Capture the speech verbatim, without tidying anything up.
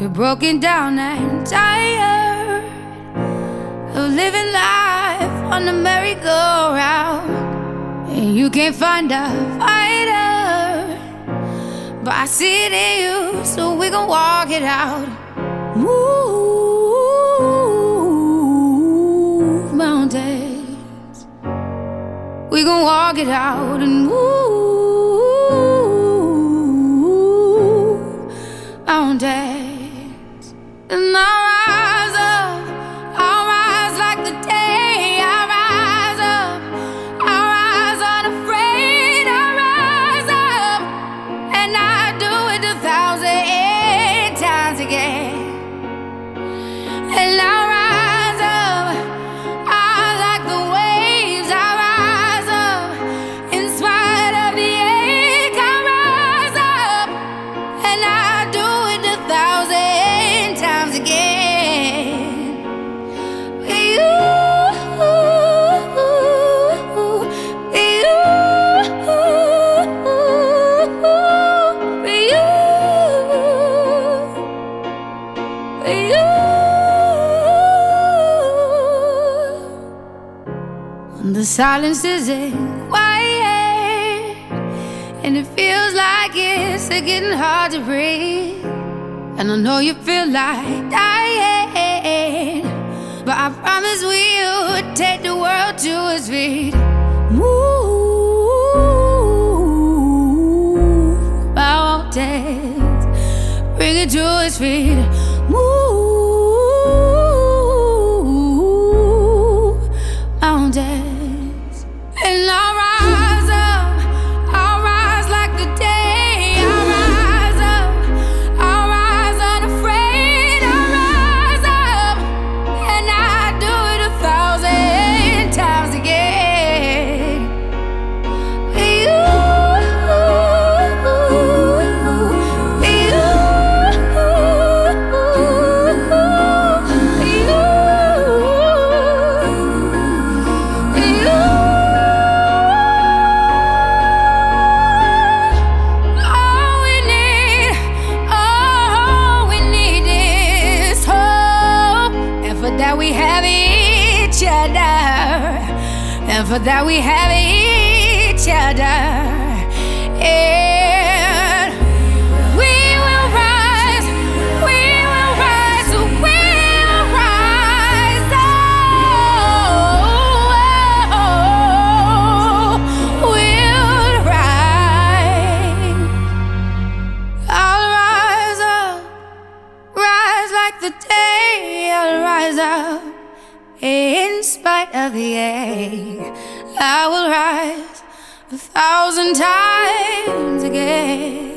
You're broken down and tired of living life on the merry-go-round, and you can't find a fighter, but I see it in you, so we gon' walk it out. Move mountains, we gon' walk it out and move mountains. And I'll rise up, I'll rise like the day. I'll rise up, I'll rise unafraid. I'll rise up, and I'll do it a thousand times again. And I'll rise up, I'll like the waves. I'll rise up, in spite of the ache. I'll rise up, and I'll do it a thousand times again. For you, for you, for you, for you. When the silence isn't quiet and it feels like it's getting hard to breathe, and I know you feel like dying, but I promise we'll take the world to its feet. Move mountains, bring it to its feet. Move mountains, and I'll rise up, I'll rise like the day. I'll rise up, I'll rise unafraid. I'll rise up, and I'll do it a thousand times again. For you, for you, for you, for you. All we need, all we need is hope, and for that we have each other, and for that we have each other. And we will rise, we will rise, we will rise. Oh, we'll rise. I'll rise up, rise like the day. I'll rise up, in spite of the ache. I will rise a thousand times again.